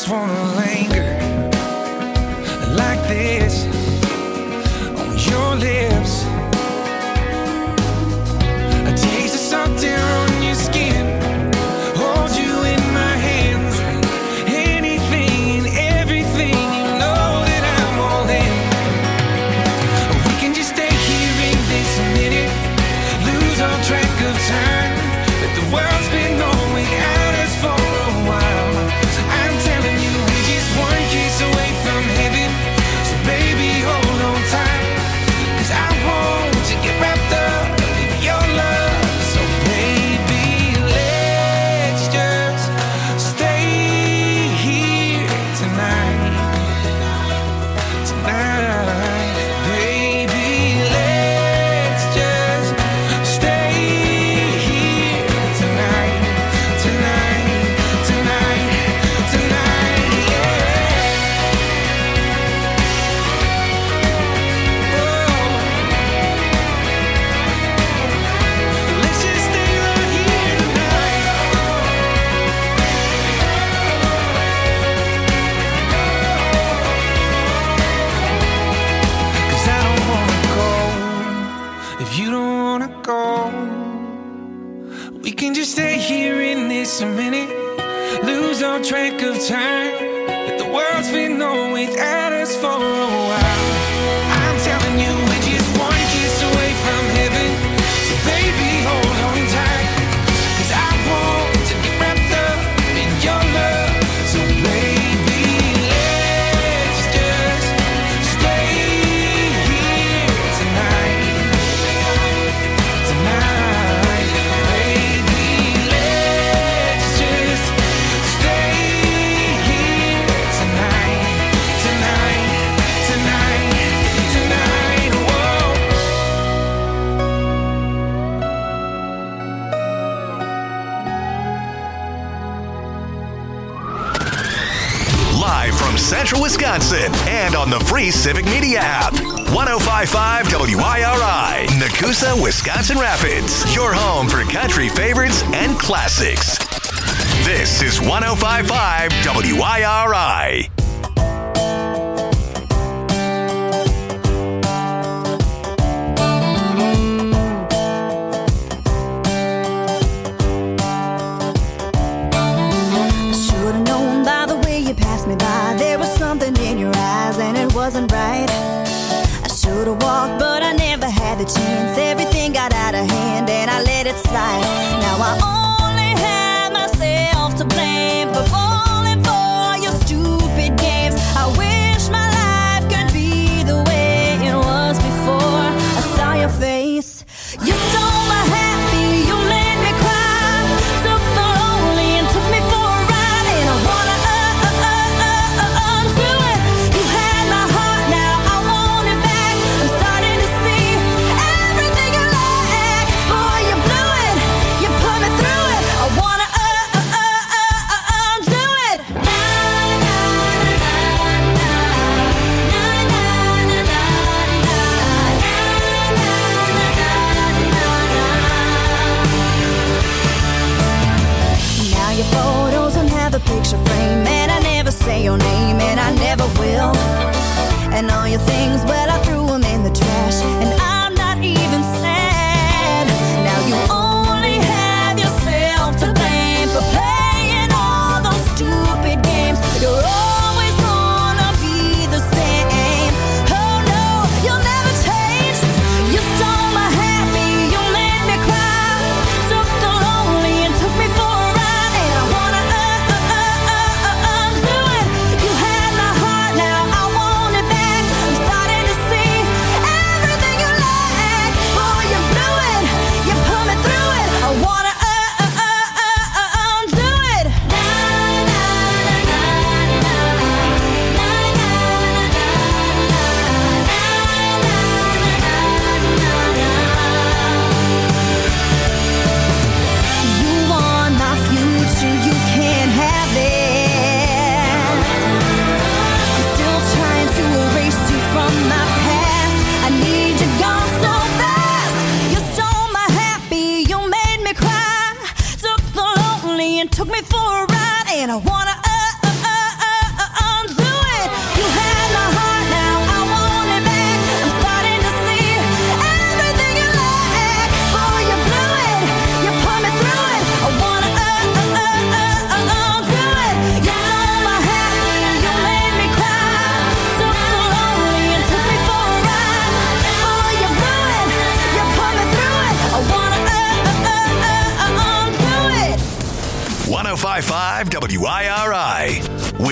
just wanna linger like this on your lips. A taste of salt air on your skin. Hold you in my hands. Anything and everything, you know that I'm all in. We can just stay here in this minute, lose all track of time. But the world's been going without us for a while. I'm telling you, we're just one kiss away from heaven. So baby, hold on tight, 'cause I want to get wrapped up in your love. So baby, let's just stay here tonight. Tonight, baby, let's just stay here tonight. Tonight, tonight, tonight, yeah. Let's just stay right here tonight. 'Cause I don't wanna go if you don't wanna go. We can just stay here in this a minute, lose all track of time. But the world's been on without us for a while. I'm telling you, we're just one kiss away from heaven. So baby, hold on tight, 'cause I want to get wrapped up in your love. So baby, let's just stay here tonight. Tonight, baby, let's just stay here tonight. Tonight, tonight, tonight, whoa. Live from Central Wisconsin and on the free Civic Media app. 105.5 WIRI, Nakusa, Wisconsin Rapids. Your home for country favorites and classics. This is 105.5 WIRI. Should've known by the way you passed me by, there was something in your eyes and it wasn't right. I should've walked, but I never had the chance. Everything got out of hand and I let it slide. Now I only have myself to blame for falling for your stupid games. I wish my life could be the way it was before I saw your face. You stole my happy, you made me cry, took the lonely and took me for a ride. And I wanna undo it. You had my heart, now I want it back. I'm starting to see everything you like. Boy, you blew it, you put me through it. I wanna undo it. Now your photos don't have a picture frame, and I never say your name, and I never will. And all your things, well, I threw them in the trash, and I'm not even sad. Now you only have yourself to blame for playing all those stupid games. You're always gonna be the same. Oh no, you'll never change. You stole my happy, you made me cry, took the lonely and took me for a ride. And I wanna undo it. You had my heart, now I want it back. I'm starting to see everything you like. Boy,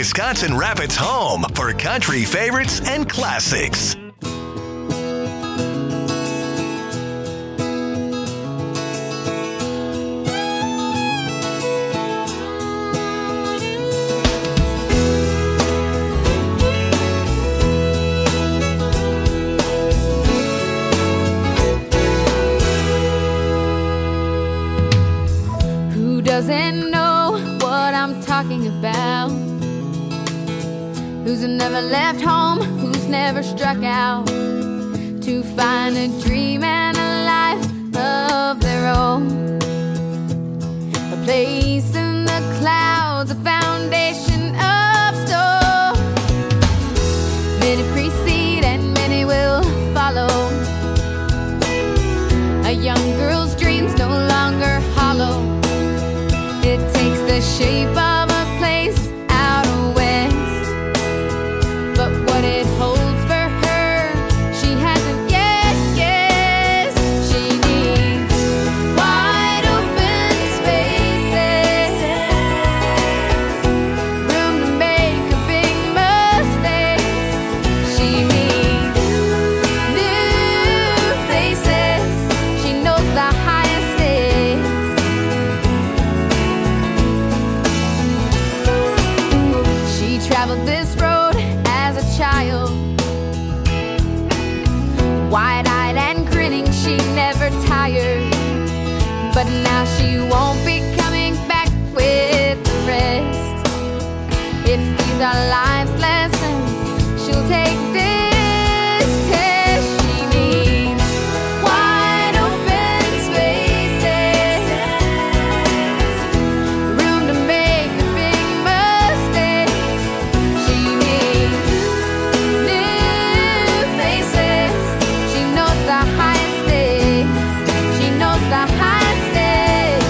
Wisconsin Rapids' home for country favorites and classics. Doesn't know what I'm talking about. Who's never left home, who's never struck out to find a dream and a life of their own. A place in the clouds, a foundation of stone. Many precede and many will follow. A young girl's dreams no longer hollow. It takes the shape of a place out west, but what it holds for her, she hasn't yet guessed. She needs wide open spaces, room to make a big mistakes. She needs new faces. She knows the highest stakes. Traveled this road as a child, wide-eyed and grinning, she never tired. But now she won't be coming back with the rest. If these are life's lessons, she'll take this test. She needs wide open spaces, room to make a big mistake. She needs new faces. She knows the highest stakes. She knows the highest stakes.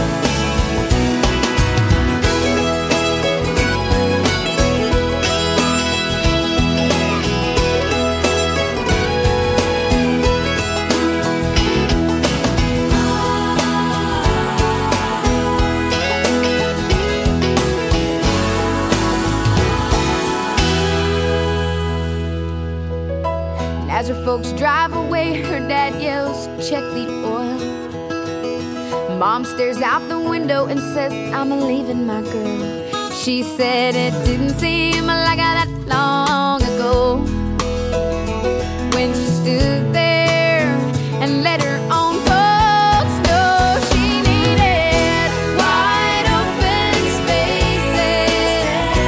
As her folks drive away, her dad yells, "Check the oil." Mom stares out the window and says, "I'm leaving my girl." She said it didn't seem like that long ago when she stood there and let her own folks know she needed wide open spaces,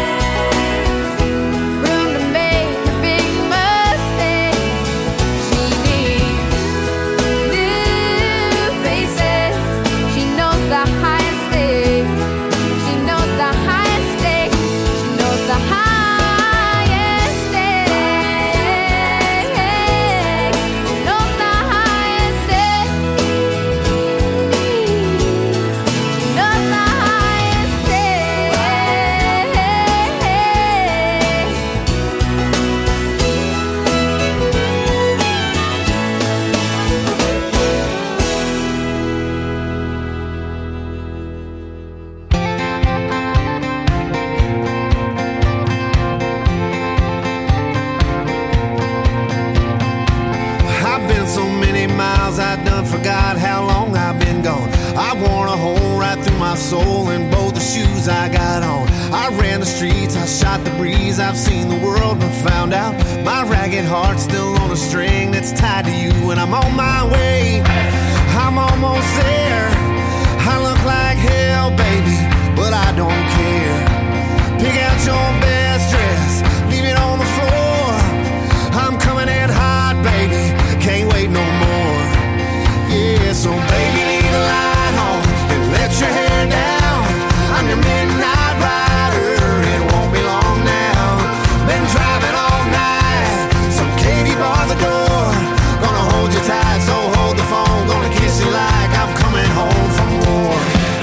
room to make a big mistake. She needs new faces. She knows the highest stakes. She knows the highest stakes. She knows the highest stakes. She knows the highest stakes. She knows the highest I've been so many miles, I done forgot how long I've been gone. I worn a hole right through my soul in both the shoes I got on. I ran the streets, I shot the breeze, I've seen the world but found out my ragged heart's still on a string that's tied to you, and I'm on my way. I'm almost there. I look like hell, baby, but I don't care. Pick out your best dress, leave it on the floor. I'm coming in hot, baby, can't wait no more. Yeah, so baby, leave the light on and let your hair down. I'm your midnight rider, it won't be long now. Been driving all night, so Katie bar the door. Gonna hold you tight, so hold the phone. Gonna kiss you like I'm coming home from war.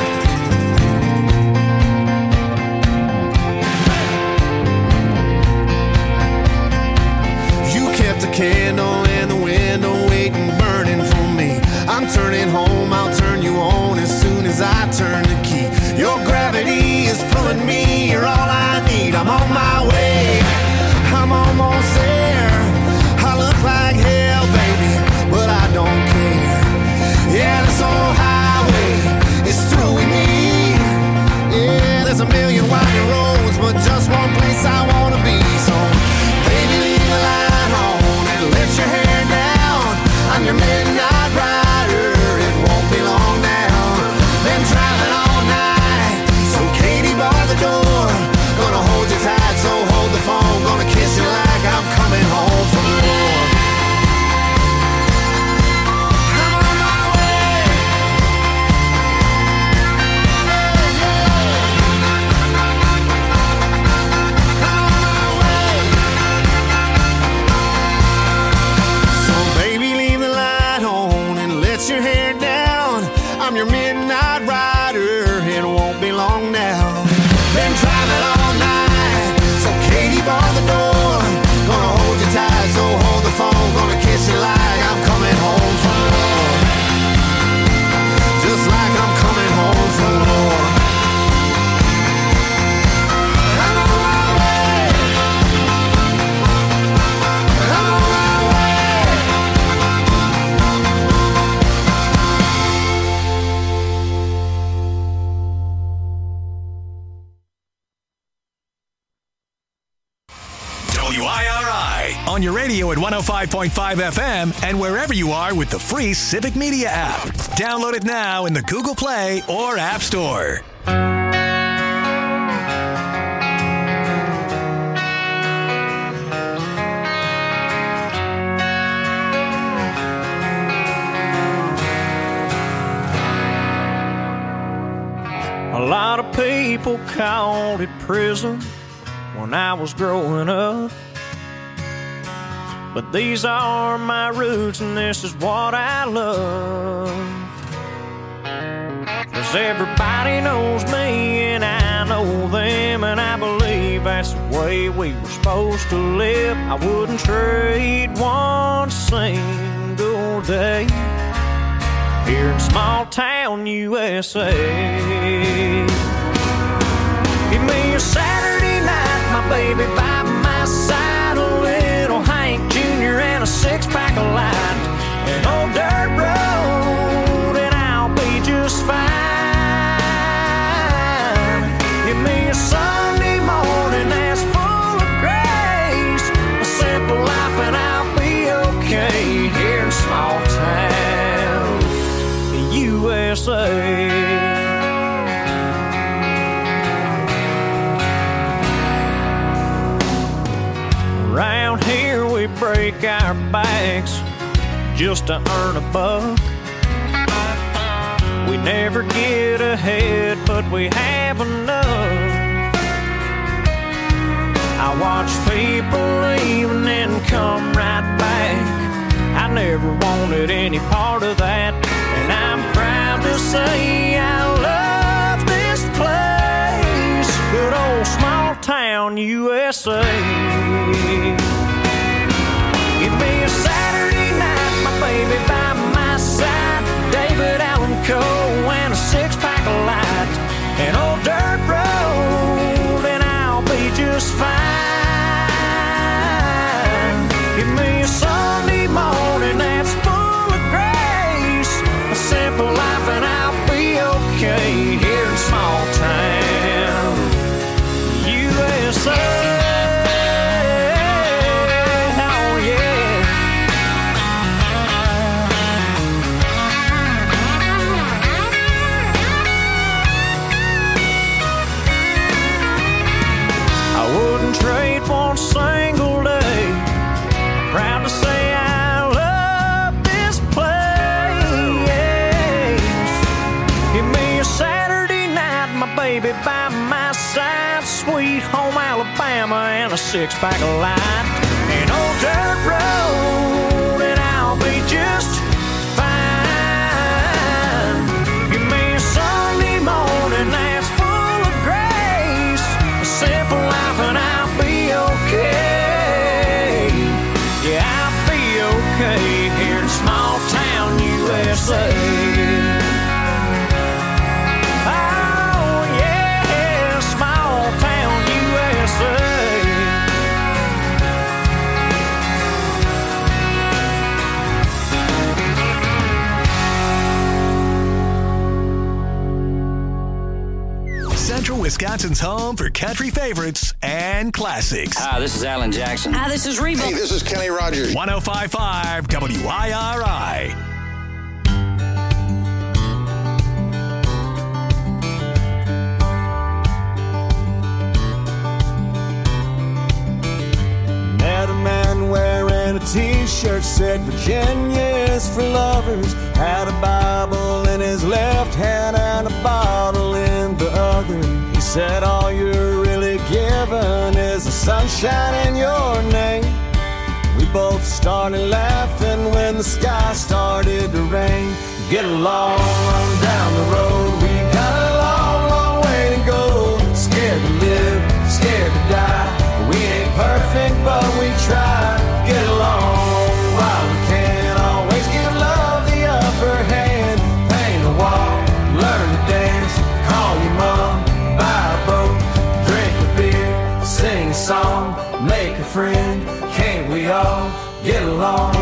You kept a candle in the window, waiting, burning for me. I'm turning home, I'll turn you on as soon as I turn the key. Your gravity is pulling me, you're all I need. wait, I'm on my way. I'm almost there. I look like hell, baby, but I don't care. Yeah, this old highway is through with me. Yeah, there's a million winding roads, but just one place I wanna be. So, baby, leave the light on and let your hair down. I'm your midnight rider, it won't be long now. Been driving all night, so Katie bar the door. Gonna hold you tight, so hold the phone. Gonna kiss you like I'm coming home from war. I'm on my way. I'm on my way. So baby, leave the light on and let your hair down. I'm your midnight rider, it won't be long now. Been driving all night, so Katie bar the door. Gonna hold you tight, so hold the phone. Gonna kiss you like I'm coming home from war. Just like I'm coming home from war. I'm on my way. I'm on my way. WIRI on your radio at 105.5 FM and wherever you are with the free Civic Media app. Download it now in the Google Play or App Store. A lot of people called it prison when I was growing up, but these are my roots and this is what I love. 'Cause everybody knows me and I know them, and I believe that's the way we were supposed to live. I wouldn't trade one single day here in small town USA. Give me a Saturday night, my baby by my side, a little Hank Jr. and a six-pack of light, an old dirt road, and I'll be just fine. Give me a Sunday morning that's full of grace, a simple life, and I'll be okay here in small town USA. Around here we break our backs just to earn a buck. We never get ahead, but we have enough. I watch people leave and then come right back. I never wanted any part of that, and I'm proud to say I love this place, good old small town USA. Give me a Saturday night, my baby by my side, David Allen Coe and a six-pack of light, an old dirt road, and I'll be just fine. Give me a Sunday morning that's full of grace, a simple life, and I'll be okay here in small town USA. Trade one single day. Proud to say I love this place. Give me a Saturday night, my baby by my side, sweet home Alabama and a six-pack of light, an old dirt road, and I'll be just fine. Give me a Sunday morning that's full of grace, a simple life, and I'll be okay. Yeah, I'll be okay here in small town USA. Oh yeah, small town USA. Wisconsin's home for country favorites and classics. Hi, this is Alan Jackson. Hi, this is Reba. Hey, this is Kenny Rogers. 105.5 WIRI. Met a man wearing a t-shirt said Virginia's for lovers. Had a Bible in his left hand and a bottle in the other. He said all you're really given is the sunshine in your name. We both started laughing when the sky started to rain. Get along on down the road. We got a long, long way to go. Scared to live, scared to die. We ain't perfect, but we try. Get along while we can. Always give love the upper hand. Paint a wall, learn to dance. Call your mom, buy a boat, drink a beer, sing a song, make a friend. Can't we all get along?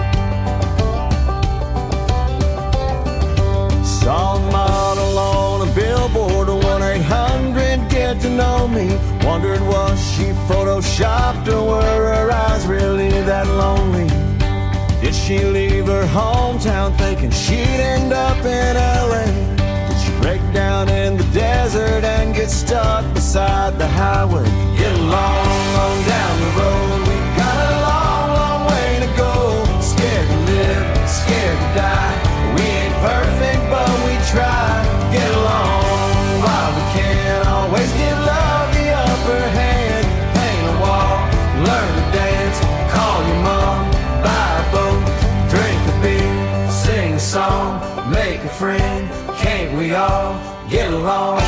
Saw a model on a billboard, 1-800 get to know me. Wondered was she photoshopped or were her eyes really that lonely? Did she leave her hometown thinking she'd end up in LA? Did she break down in the desert and get stuck beside the highway? Get along on down the road. We got a long, long way to go. Scared to live, scared to die. We ain't perfect, but we try. Get along while we can. Always give love the upper hand. Paint a wall, learn to dance. Call your mom, buy a boat, drink a beer, sing a song, make a friend. Can't we all get along?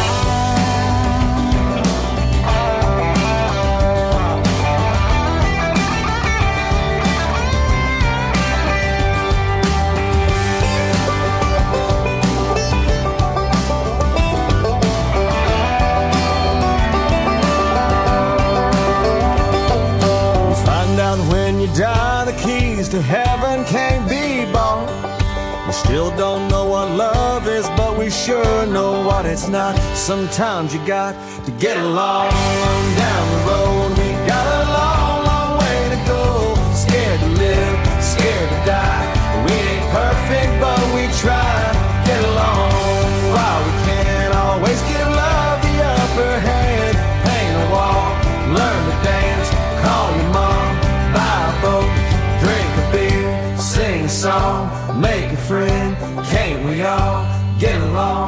When you die, the keys to heaven can't be bought. We still don't know what love is, but we sure know what it's not. Sometimes you got to get along down the road. We got a long, long way to go. Scared to live, scared to die. We ain't perfect, but we try. Get along while we can. Always give love the upper hand. Paint a wall, learn to dance. Call your mom, buy a boat, drink a beer, sing a song, make a friend. Can't we all get along?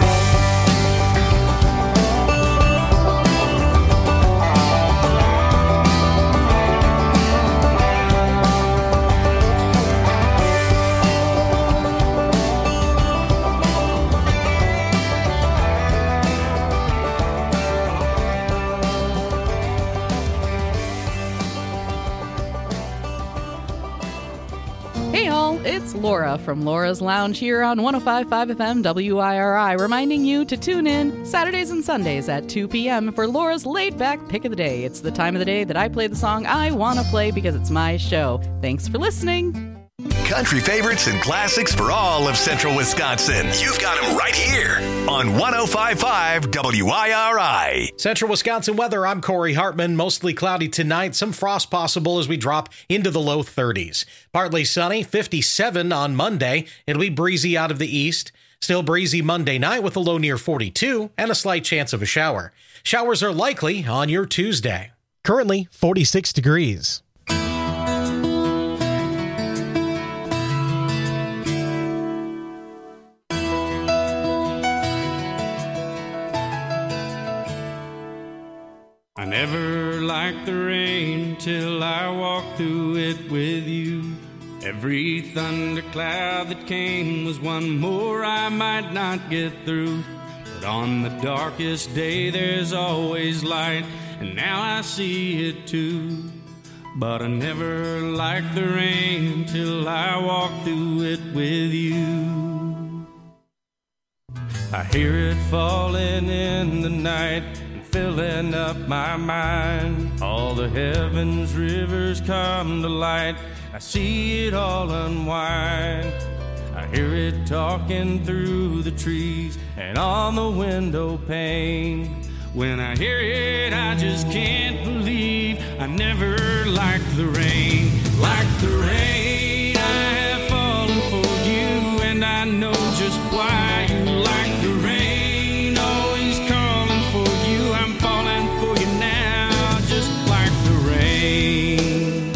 Hey all, it's Laura from Laura's Lounge here on 105.5 FM WIRI, reminding you to tune in Saturdays and Sundays at 2 p.m. for Laura's laid-back pick of the day. It's the time of the day that I play the song I want to play because it's my show. Thanks for listening. Country favorites and classics for all of Central Wisconsin. You've got them right here on 105.5 WIRI. Central Wisconsin weather, I'm Corey Hartman. Mostly cloudy tonight. Some frost possible as we drop into the low 30s. Partly sunny, 57 on Monday. It'll be breezy out of the east. Still breezy Monday night with a low near 42 and a slight chance of a shower. Showers are likely on your Tuesday. Currently 46 degrees. I never liked the rain till I walked through it with you. Every thundercloud that came was one more I might not get through. But on the darkest day there's always light, and now I see it too. But I never liked the rain till I walked through it with you. I hear it falling in the night, filling up my mind. All the heavens rivers come to light. I see it all unwind. I hear it talking through the trees and on the window pane. When I hear it, I just can't believe I never liked the rain. Like the rain, I have fallen for you, and I know just why you like the rain. Always calling for you, I'm falling for you now, just like the rain.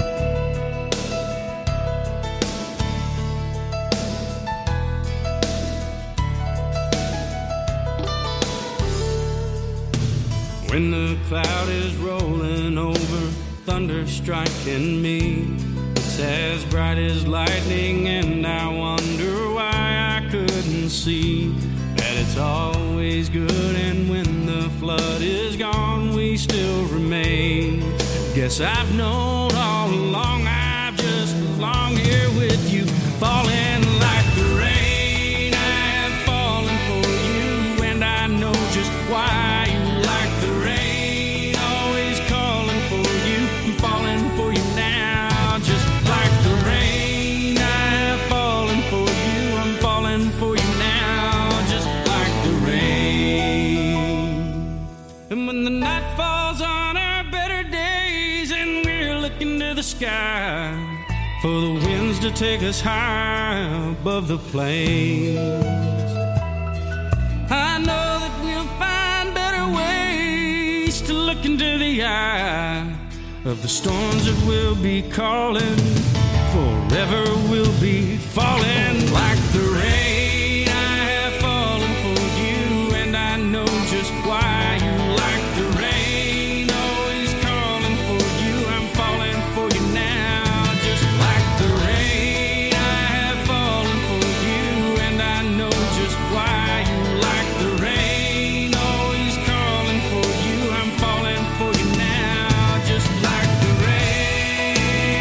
When the cloud is rolling over, thunder striking me, it's as bright as lightning, and I wonder why I couldn't see that it's always good, and when the flood is gone, we still remain. Guess I've known all along I just belong here with you, falling like the rain. I have fallen for you, and I know just why you like the rain. Always calling for you, I'm falling for you now, just like the rain. I have fallen for you, I'm falling for you now, just like the rain. And when the night falls on our better days and we're looking to the sky for the winds to take us high above the plains, I know that we'll find better ways to look into the eye of the storms that we'll be calling. Forever we'll be falling like the rain. I have fallen for you, and I know just why you like the rain. Always calling for you, I'm falling for you now, just like the rain. I have fallen for you, and I know just why you like the rain. Always calling for you, I'm falling for you now, just like the rain.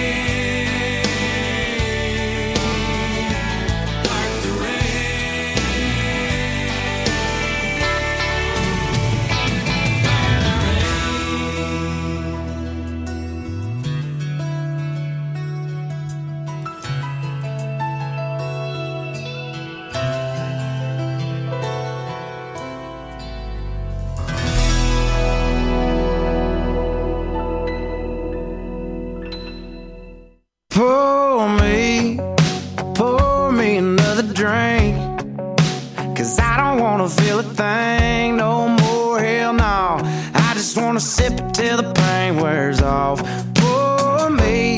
Like the rain. Pour me another drink, 'cause I don't wanna feel a thing no more, hell no. I just wanna sip it till the pain wears off. Pour me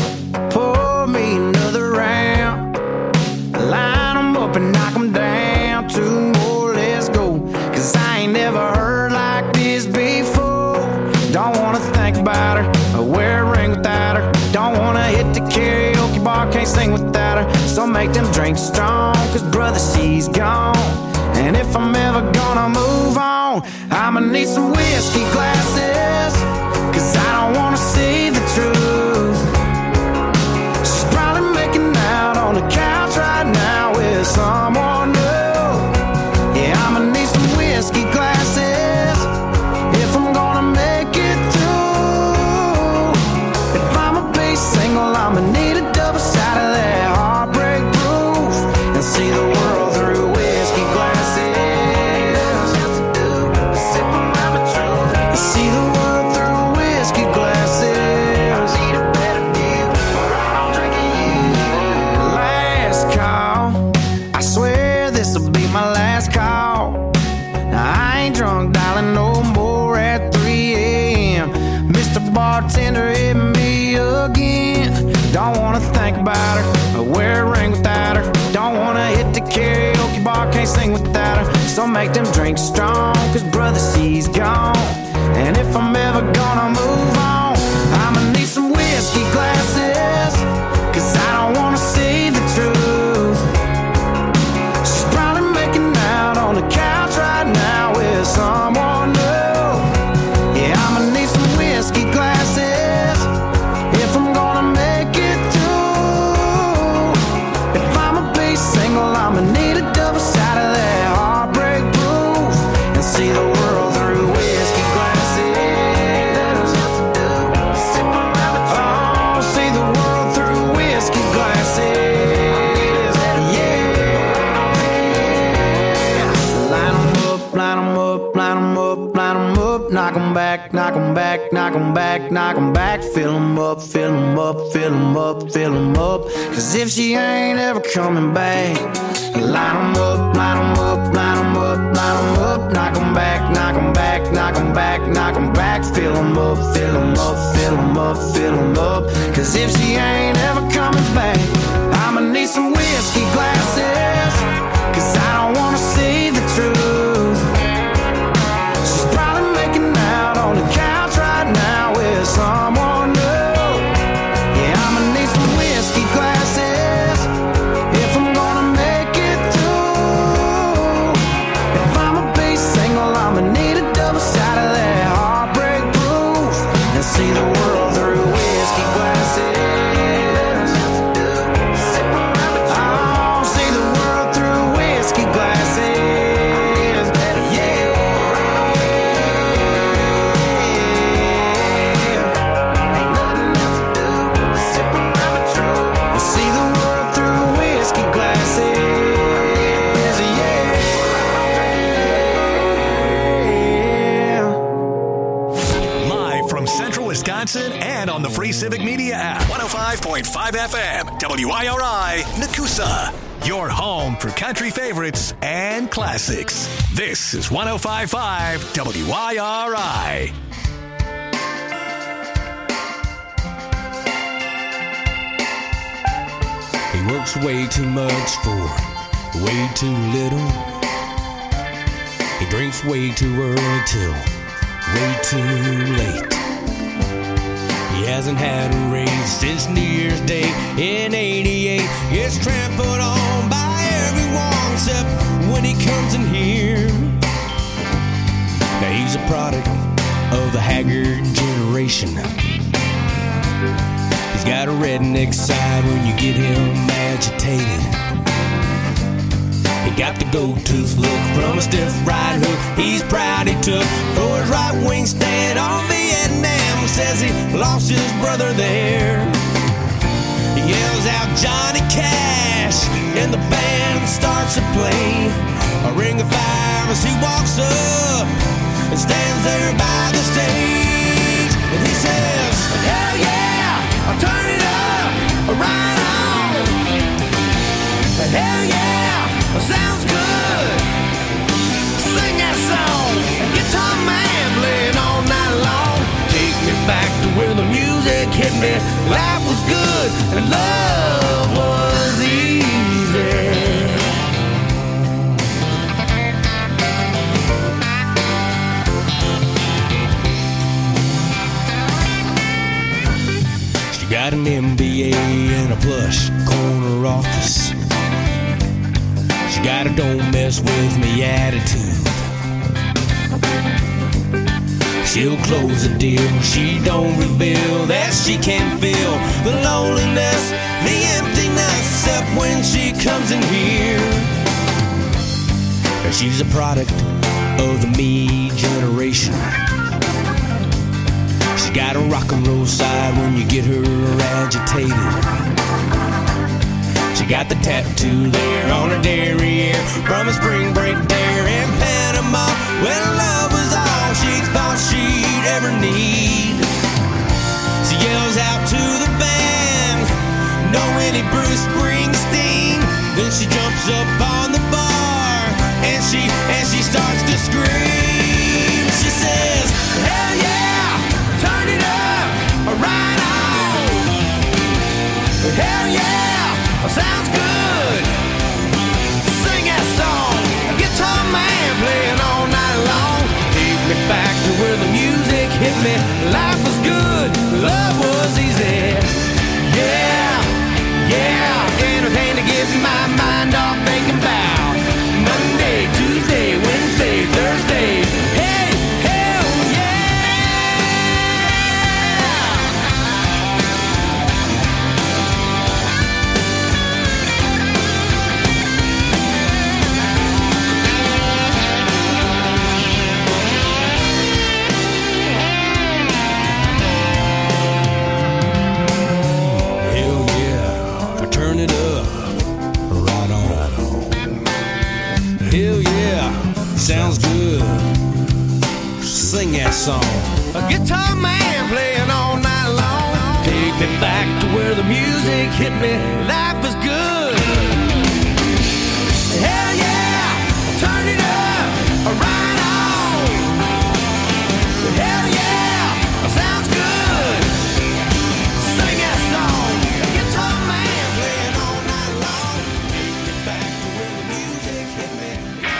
another round. Line 'em up and knock 'em down. Two more, let's go, 'cause I ain't never heard like this before. Don't wanna think about her or wear a ring without her. Don't wanna hit the karaoke bar, can't sing without her. So make them drinks strong, 'cause brother, she's gone. And if I'm ever gonna move on, I'ma need some whiskey glasses, 'cause I don't wanna see the truth. She's probably making out on the couch right now with someone new. Yeah, I'ma need some whiskey glasses if I'm gonna make it through. If I'ma be single, I'ma need a double shot of that heartbreak proof, and see the world through whiskey glasses. Sip around the truth, and see the world through whiskey glasses. Need a better view, or I'm drinking you. Last call, I swear this'll be my last call. Now I ain't drunk, darling, no more at 3 a.m. Mr. Bartender, hit me again. Don't wanna think about her or wear a ring without her. Don't wanna hit the karaoke bar, can't sing without her. So make them drinks strong, 'cause brother, she's gone. And if I'm ever gonna move on, I'ma need some whiskey glasses, 'cause I don't wanna see the truth. She's probably making out on the couch right now with someone new. Yeah, I'ma need some whiskey glasses if I'm gonna make it through. If I'ma be single, I'ma need a double shot of that heartbreak proof, and see the world through whiskey glasses. knock 'em back, fill 'em up, fill 'em up, fill 'em up, fill 'em up. Cause if she ain't ever coming back, line 'em up, line 'em up, line 'em up, line 'em up. Knock 'em back, knock 'em back, knock 'em back, knock 'em back. Fill 'em up, fill 'em up, fill 'em up, fill 'em up. Cause if she ain't ever coming back, I'ma need some whiskey glasses. Cause I don't wanna see the truth. She's probably making out on the couch right now with someone new. Yeah, I'ma need some whiskey glasses if I'm gonna make it through. If I'ma be single, I'ma need a double shot of that heartbreak proof and see the world through whiskey glasses. Oh, see the world through whiskey glasses. Yeah. Ain't nothing else to do but sip around the truth. See the world through whiskey glasses. Yeah. Live from Central Wisconsin and on the Free Civic Media app. 105.5 FM, WIRI, Nakusa. Your home for country favorites and classics. This is 105.5 WIRI. He works way too much for way too little. He drinks way too early till way too late. He hasn't had a raise since New Year's Day in '88. Gets trampled on by everyone except when he comes in here. Now he's a product of the haggard generation. He's got a redneck side when you get him agitated. He got the gold-tooth look from a stiff right hook he's proud he took for his right-wing stand on Vietnam. Says he lost his brother there. He yells out Johnny Cash and the band starts to play. A ring of fire as he walks up and stands there by the stage. And he says, hell yeah, I'll turn it up, right on. Hell yeah, sounds good. Sing that song, guitar man playing all night long. Take me back to where the music hit me. Life was good and love was easy. She got an MBA and a plush corner office. She got a don't mess with me attitude. She'll close the deal, she don't reveal that she can feel the loneliness, the emptiness, except when she comes in here. And she's a product of the me generation. She got a rock and roll side when you get her agitated. She got the tattoo there on her derriere from a spring break there in Panama when love was all she thought she'd ever need. She yells out to the band, no any Bruce Springsteen. Then she jumps up on the bar and she starts to scream. She says, hell yeah, turn it up, right on. Hell yeah, sounds good. Sing that song, guitar man playing all night long. Take me back to where the music hit me. Life was good, love was easy. Yeah, yeah, anything to get my mind off thinking about Monday, Tuesday, Wednesday, Thursday. Hey, hell Hell yeah, sounds good. Sing that song. A guitar man playing all night long. Take me back to where the music hit me. Life was good. Hell yeah, turn it up, right on. Hell yeah, sounds good. Sing that song. Guitar man playing all night long. Take me back to where the music hit me.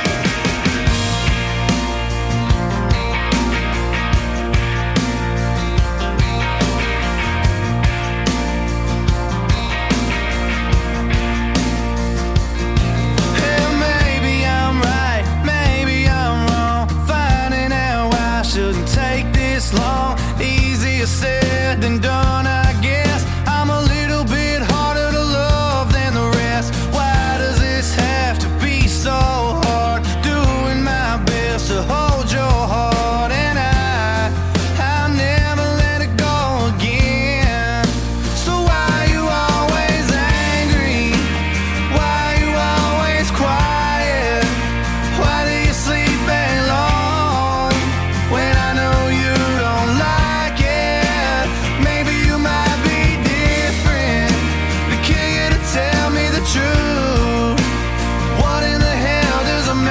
Hell, maybe I'm right, maybe I'm wrong. Finding out why I shouldn't take this long. Easier said than done, I guess. I'm a little bit harder to love than the rest. Why does this have to be so hard? Doing my best to hold your heart, and I'll never let it go again. So why you always angry? Why you always quiet? Why do you sleep alone when I know you don't like it? Maybe you might be different. The kid to tell me the truth. What in the hell does a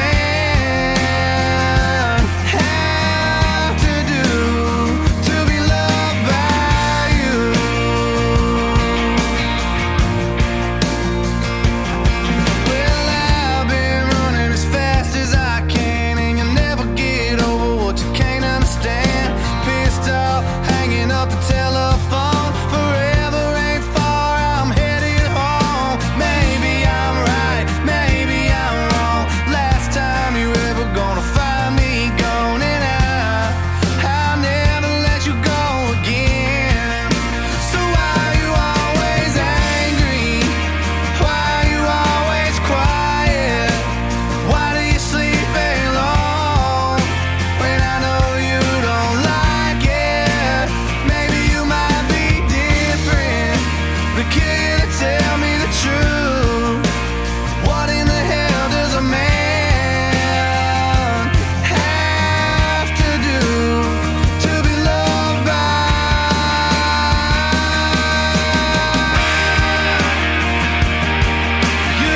man have to do to be loved by you? Well, I've been running as fast as I can, and you'll never get over what you can't understand. Pissed off, hanging up the telephone. Forever ain't far, I'm headed home. Maybe I'm right, maybe I'm wrong. Last time you ever gonna find me gone, and I'll never let you go again. So why you always angry? Why you always quiet? Why do you sleep alone when I know you don't like it? Maybe you might be different. The kid to tell me the truth. What in the hell does a man have to do to be loved by you?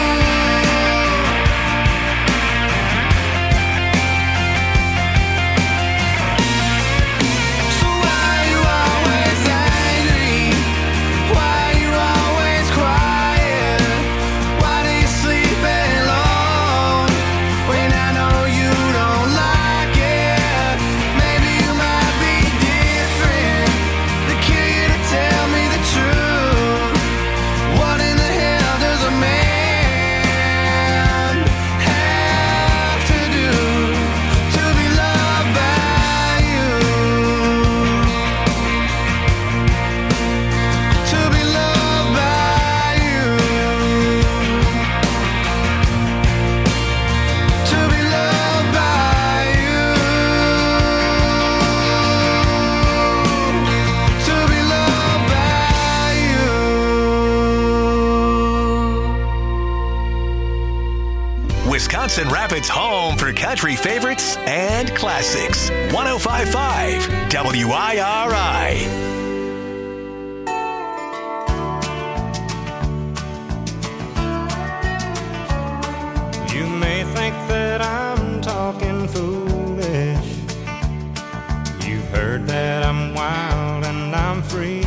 So why you always angry? Why you always quiet? Why do you sleep alone when I know you don't like it? Maybe you might be different. The kid to tell me the truth. What in the hell does a man have to do to be loved by you? To be loved by you. To be loved by you. To be loved by you. Wisconsin Rapids' home for country favorites and classics. 105.5 WIRI. You may think that I'm talking foolish. You've heard that I'm wild and I'm free.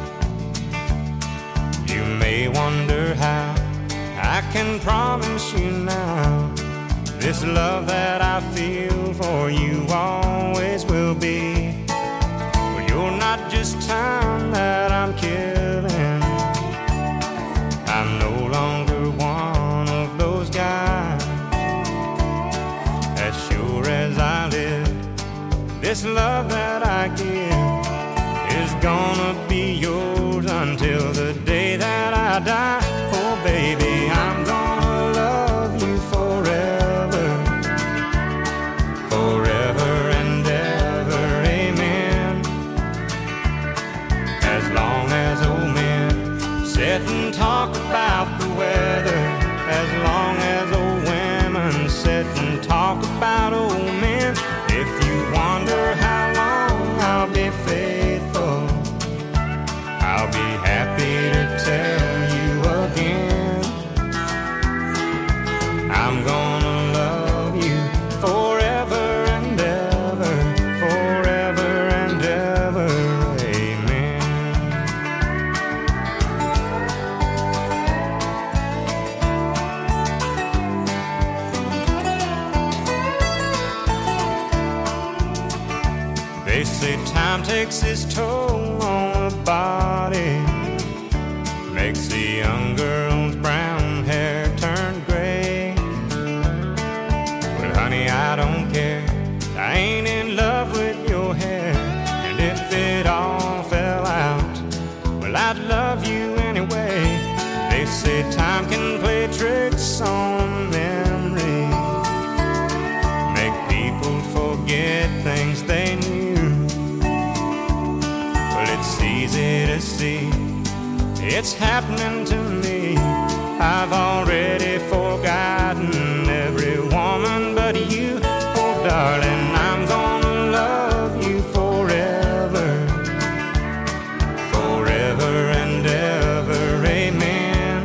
You may wonder how I can promise you now this love that I feel for you always will be. Well, you're not just time that I'm killing. I'm no longer one of those guys. As sure as I live, this love that I give is gonna be yours until the day that I die. Oh baby, I'm gonna love you forever, forever and ever, amen. As long as old men sit and talk about the weather, as long as old women sit and talk about old men. If you wonder how long Time takes its toll on the body, makes the young girl's brown hair turn gray. Well, honey, I don't care. I ain't in love with your hair. And if it all fell out, well, I'd love you anyway. They say time can play tricks on memory, make people forget things they knew. Well, it's easy to see it's happening to me. I've already forgotten every woman but you. Oh, darling, I'm gonna love you forever, forever and ever, amen.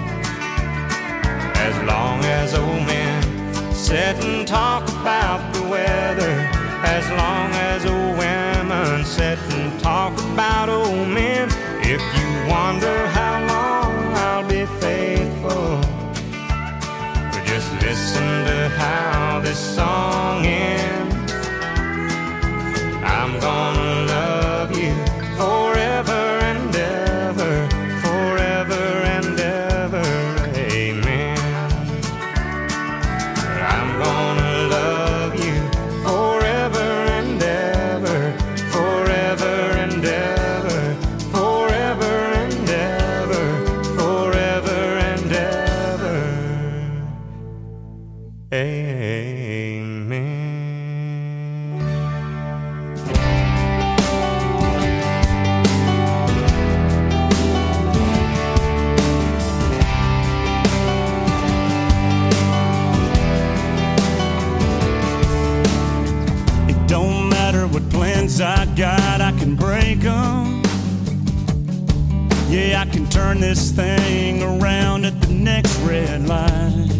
As long as old men sit and talk about the weather, as long as old women sit and talk about old men. If you wonder how long I'll be faithful, but just listen to how this song ends. I'm gonna love you forever and ever, forever and ever, amen. I'm gonna love you forever and ever, forever and ever, forever and ever, forever and ever, amen. It don't matter what plans I got, I can break them. Yeah, I can turn this thing around at the next red light.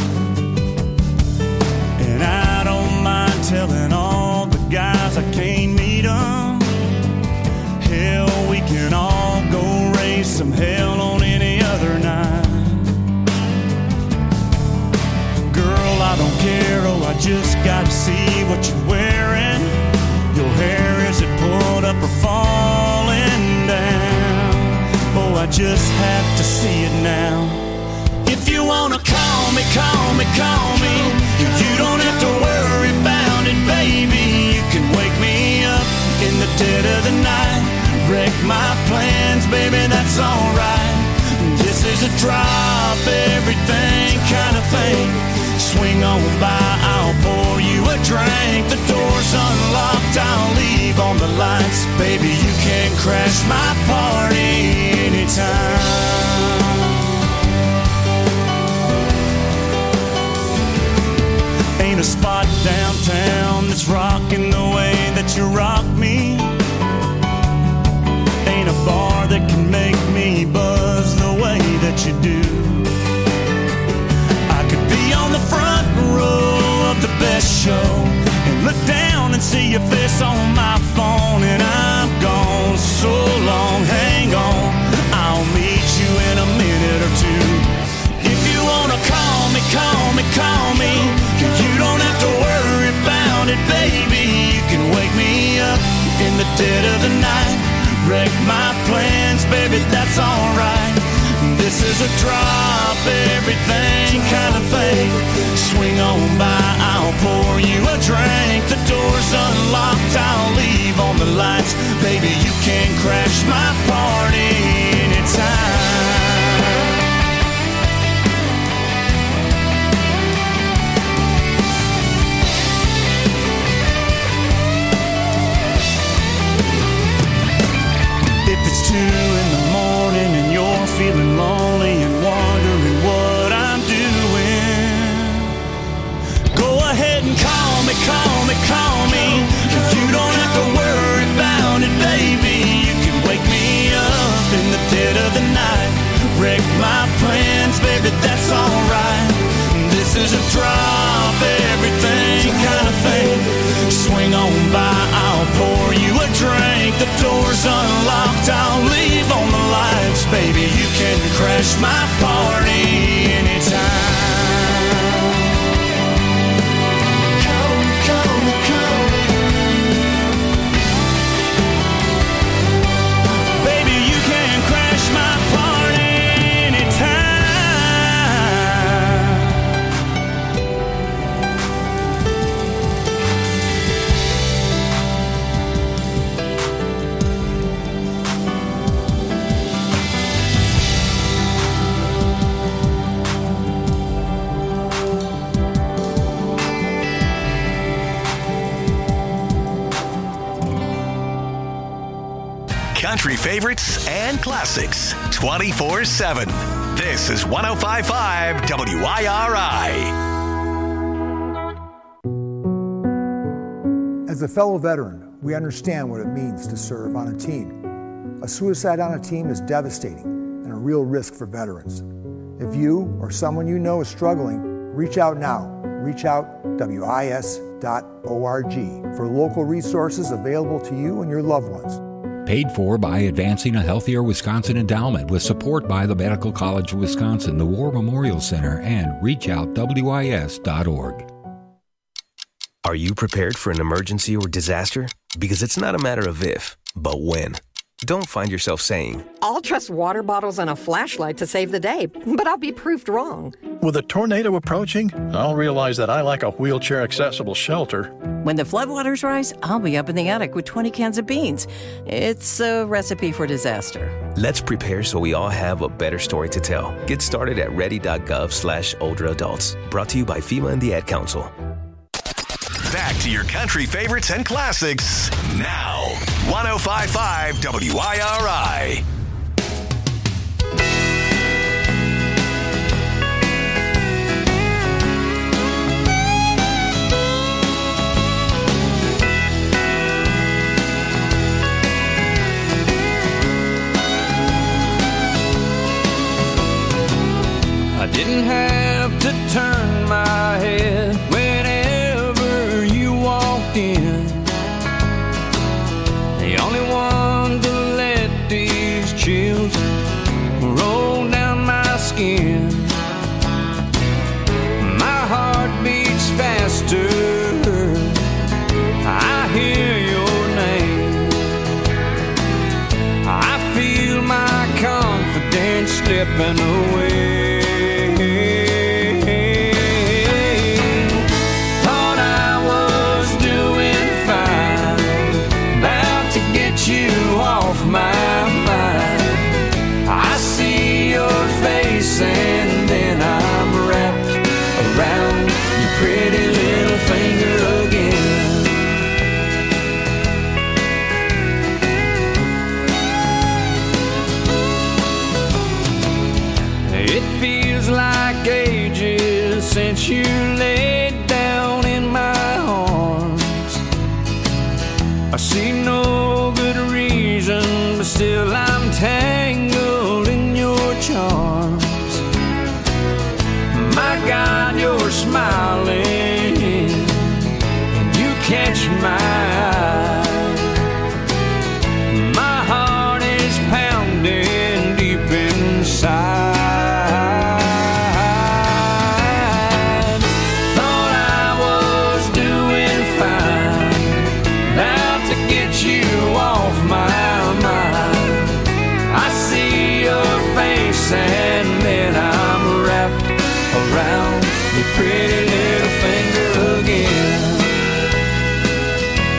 And I don't mind telling all the guys I can't meet them. Hell, we can all go raise some hell on any other night. Girl, I don't care, oh, I just gotta see what you're wearing. Your hair, is it pulled up or falling down? Oh, I just have to see it now. If you wanna call me, call me, call me. You don't have to worry about it, baby. You can wake me up in the dead of the night, wreck my plans, baby, that's alright. This is a drop everything kind of thing. Swing on by, I'll pour you a drink. The door's unlocked, I'll leave on the lights. Baby, you can crash my party anytime. Ain't a spot downtown that's rocking the way that you rock me. Ain't a bar that can make me buzz the way that you do. I could be on the front row of the best show and look down and see your face on my phone, and I'm gone so long, hang on, I'll meet you in a minute or two. If you wanna call me, call me, call me. You don't have to worry about it, baby. You can wake me up in the dead of the night, wreck my plans, baby, that's alright. This is a drop everything kind of thing. Swing on by, I'll pour you a drink. The door's unlocked, I'll leave on the lights. Baby, you can crash my party anytime. If it's 2 in the morning and you're feeling lonely and wondering what I'm doing, go ahead and call me, call me, call me. You don't have to worry about it, baby. You can wake me up in the dead of the night, wreck my plans, baby, that's alright. This is a drop everything kind of thing. Swing on by, I'll pour you a drink. The door's unlocked, I'll leave on the lights. Baby, you can crash my party anytime. Call me, call me, call me. country favorites and classics 24/7. This is 105.5 WIRI. As a fellow veteran, we understand what it means to serve on a team. A suicide on a team is devastating and a real risk for veterans. If you or someone you know is struggling, reach out now. Reach out WIS.org for local resources available to you and your loved ones. Paid for by Advancing a Healthier Wisconsin Endowment with support by the Medical College of Wisconsin, the War Memorial Center, and reachoutwis.org. Are you prepared for an emergency or disaster? Because it's not a matter of if, but when. Don't find yourself saying, I'll trust water bottles and a flashlight to save the day, but I'll be proved wrong. With a tornado approaching, I'll realize that I lack a wheelchair-accessible shelter. When the floodwaters rise, I'll be up in the attic with 20 cans of beans. It's a recipe for disaster. Let's prepare so we all have a better story to tell. Get started at ready.gov/older adults. Brought to you by FEMA and the Ad Council. Back to your country favorites and classics now. 105.5 WIRI. I didn't have to turn my head whenever you walked in. The only one to let these chills roll down my skin. My heart beats faster. I hear your name. I feel my confidence slipping away. My mind, I see your face and then I'm wrapped around your pretty little finger again. It feels like ages since you laid down in my arms. I see no good reason, but still I'm tangled in your charms. My God, you're smiling, and you catch my eye. My heart is pounding deep inside. Thought I was doing fine, about to get you off my mind. I see your face and then I'm wrapped around your pretty little finger again.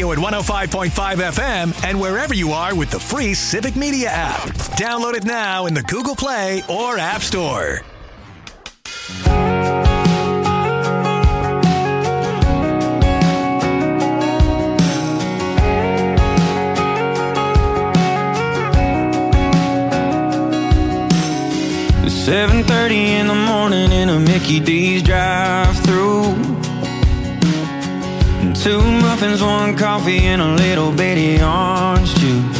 radio at 105.5 FM and wherever you are with the free Civic Media app. Download it now in the Google Play or App Store. It's 7:30 in the morning in a Mickey D's drive-thru. 2 muffins, 1 coffee, and a little bitty orange juice.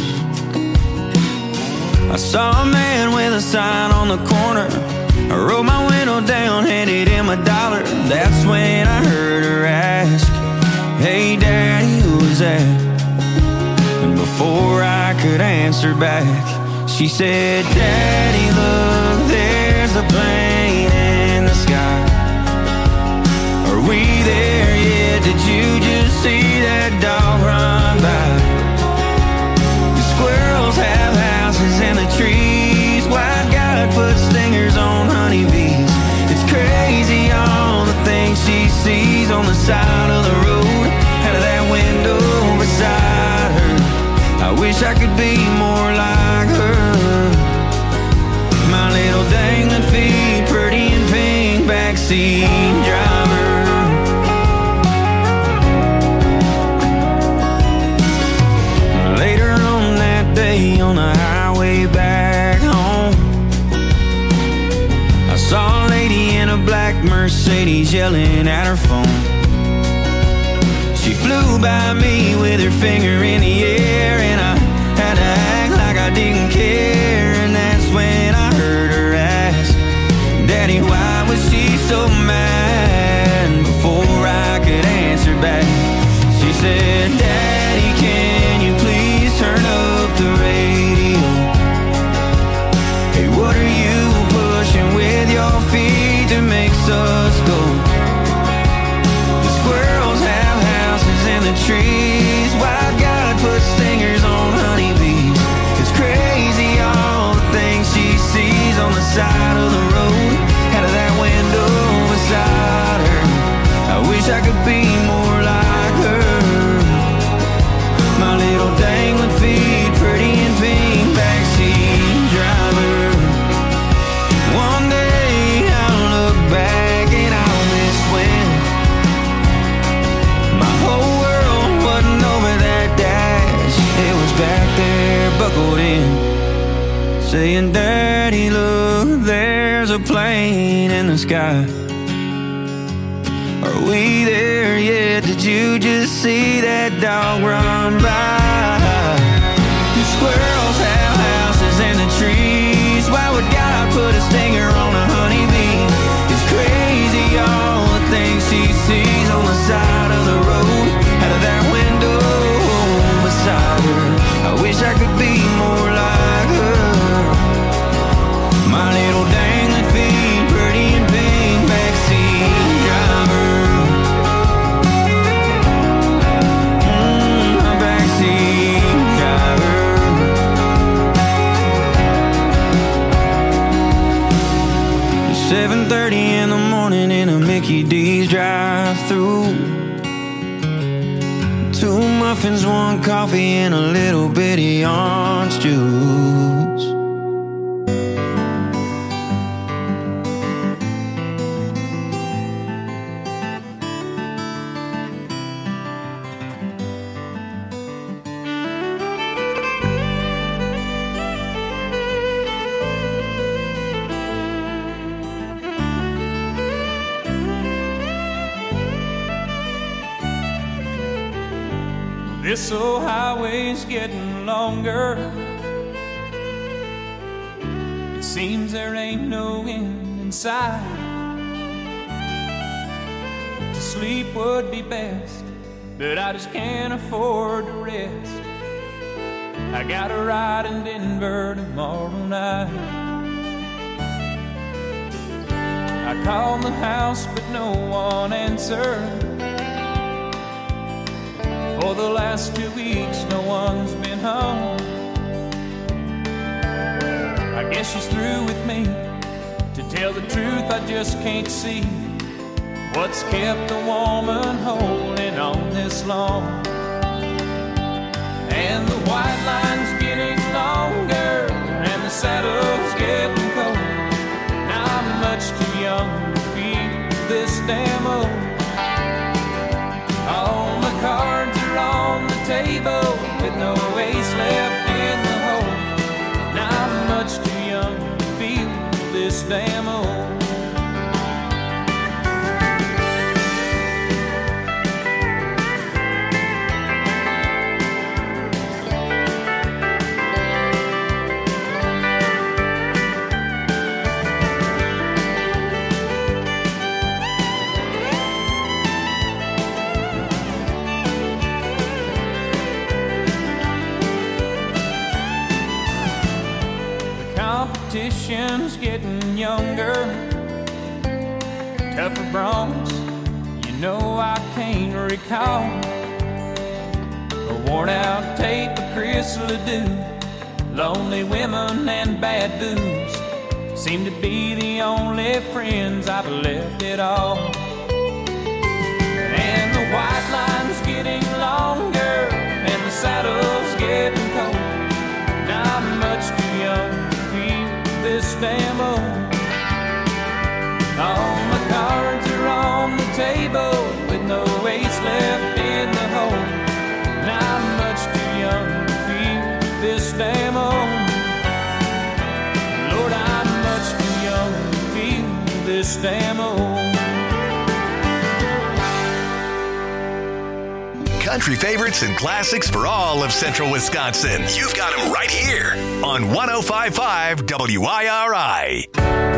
I saw a man with a sign on the corner. I rolled my window down, handed him $1. That's when I heard her ask, "Hey Daddy, who was that?" And before I could answer back, she said, "Daddy, look, there's a plane in the sky. Are we there yet? Did you just see that dog run by? The squirrels have houses in the trees. White God put stingers on honeybees. It's crazy all the things she sees on the side of the road, out of that window beside her. I wish I could be more like her. My little dangling feet, pretty and pink, backseat driver." Later on that day on the highway back home, I saw a lady in a black Mercedes yelling at her phone. She flew by me with her finger in the air, and I had to act like I didn't care. And that's when I heard her ask, "Daddy, why was she so mad?" Before I could answer back, she said, "Daddy, can you please turn up the radio? Hey, what are you pushing with your feet that makes us go? The squirrels have houses in the trees. Why God put stingers on honeybees? It's crazy all the things she sees on the side of the road, out of that window beside her. I wish I could be more like her. My little dangling feet, pretty and pink, backseat driver. One day I'll look back and I'll miss when my whole world wasn't over that dash. It was back there buckled in, saying, "Daddy, look, there's a plane in the sky. Are we there yet? Did you just see that dog run by? The squirrels have houses in the trees. Why would God put a stinger on a honeybee? It's crazy all the things she sees on the side of the road, out of that window beside her. I wish I could be more like her. My little dangling feet, pretty and pink, backseat driver." My backseat driver. 7:30 in the morning in a Mickey D's drive-thru. 2 muffins, 1 coffee, and a little bitty orange juice. This old highway's getting longer. It seems there ain't no end in sight. To sleep would be best, but I just can't afford to rest. I got a ride in Denver tomorrow night. I called the house, but no one answered. For the last 2 weeks, no one's been home. I guess she's through with me. To tell the truth, I just can't see what's kept a woman holding on this long. And the white line's getting longer, and the saddle's getting cold. Now I'm much too young to feel this damn old. All my cards are on the table with no ace left in the hole. Now I'm much too young to feel this damn old. Competition's getting younger, tougher bronze, you know I can't recall. A worn out tape of Chris Ledoux, lonely women and bad booze seem to be the only friends I've left at all. And the white line's getting longer, and the saddle's getting cold. Now I'm much too young this damn old. All my cards are on the table with no ace left in the hole. Now I'm much too young to feel this damn old. Lord, I'm much too young to feel this damn old. Country favorites and classics for all of Central Wisconsin. You've got them right here on 105.5 WIRI.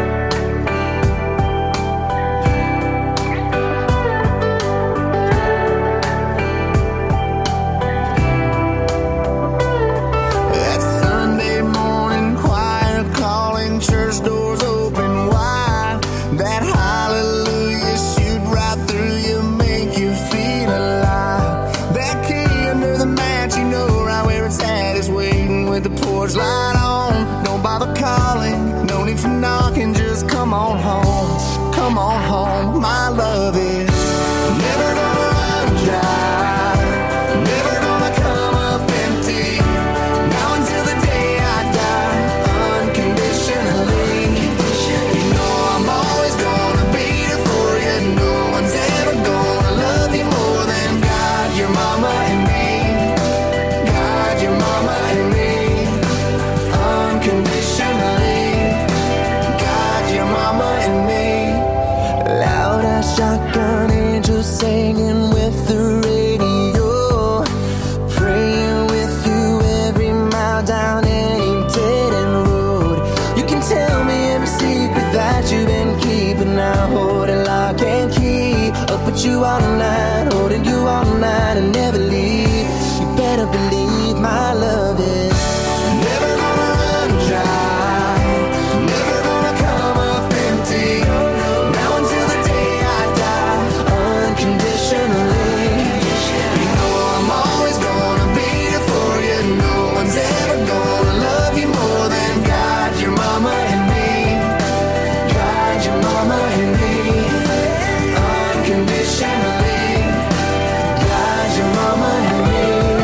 That Sunday morning choir calling, church doors open wide. That hallelujah shoot right through you, make you feel alive. Under the mat, you know right where it's at, is waiting with the porch light on. Don't bother calling, no need for knocking, just come on home. Come on home, my love is never gonna run dry, never gonna come up empty. Now until the day I die, unconditionally. You know I'm always gonna be there for you. No one's ever gonna love you more than God, your mama and me. Shotgun angels singing with the radio, praying with you every mile down any dead end road. You can tell me every secret that you've been keeping. Now hold it lock and key, up with you all night, holding you all night and never leave. You better believe my love is never gonna run dry, never gonna come up empty. Now until the day I die, unconditionally. You know I'm always gonna be there for you. No one's ever gonna love you more than God, your mama and me. God, your mama and me. Unconditionally. God, your mama and me.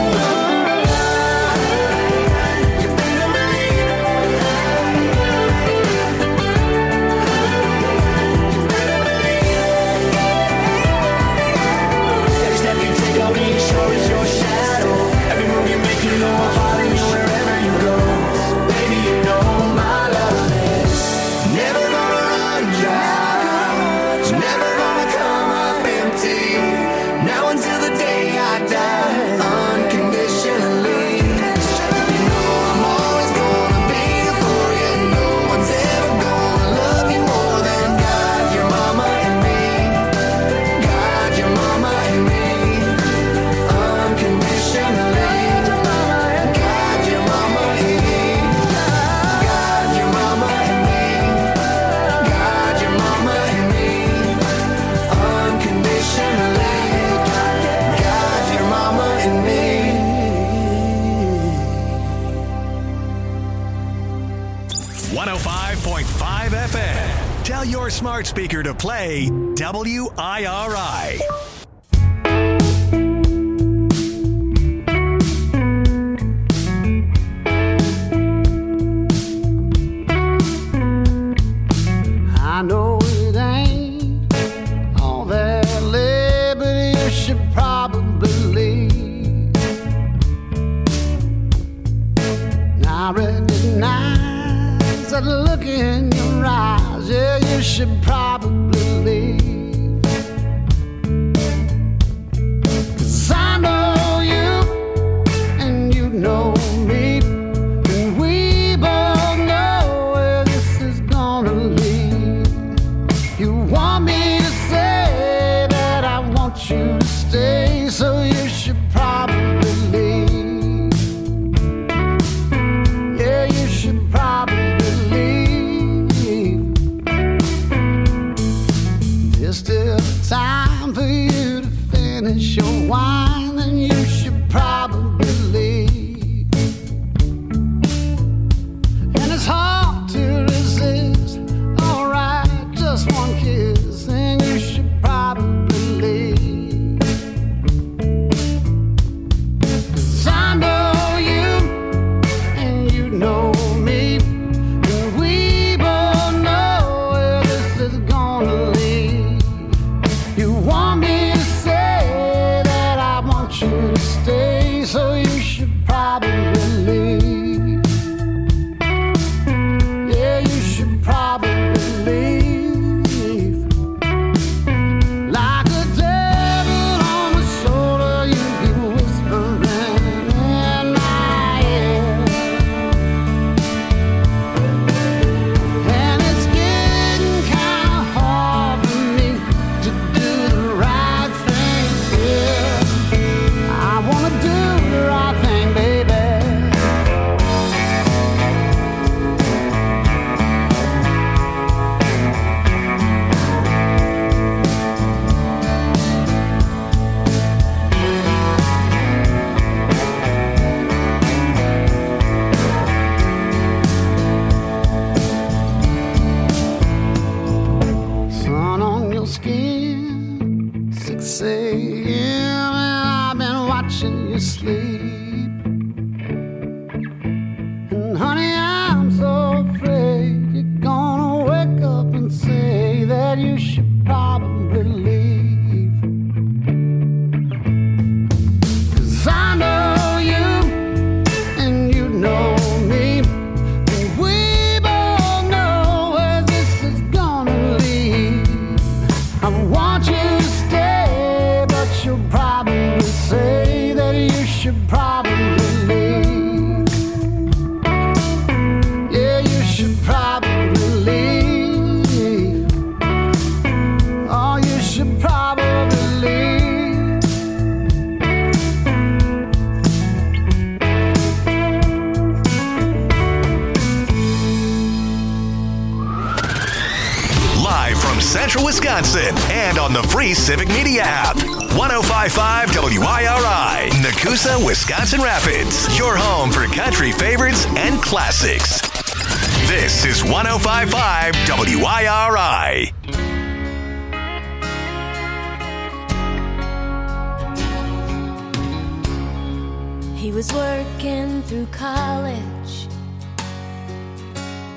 Tell your smart speaker to play WIRI. recognize that look in your eyes. Yeah, you should probably leave. 'Cause I know you and you know me, and we both know where this is gonna lead. You want me to say that I want you to stay, so you should probably leave. Yeah, you should probably leave. There's still time for you to finish your wine, and you should probably leave. And it's hard to resist. Alright, just one kiss, and you should probably leave. 'Cause I know you and you know me, and we both know where this is gonna lead. You want me to say that I want you to stay, so you should probably leave. Yeah, you should probably leave. Like a devil on my shoulder, you keep whispering in my ear. And it's getting kinda hard for me to do the right thing here. I wanna do the right thing, baby. Sun on your skin, 6 a.m. and I've been watching you sleep. And honey, I'm so afraid you're gonna wake up and say that you should probably leave. 'Cause I know you and you know me, and we both know where this is gonna lead. I want you to stay, but you'll probably say that you should probably leave. Yeah, you should probably leave. Oh, you should probably leave. Live from Central Wisconsin and on the free Civic Media app. 105.5 WIRI, Nakusa, Wisconsin Rapids. Your home for country favorites and classics. This is 105.5 WIRI. He was working through college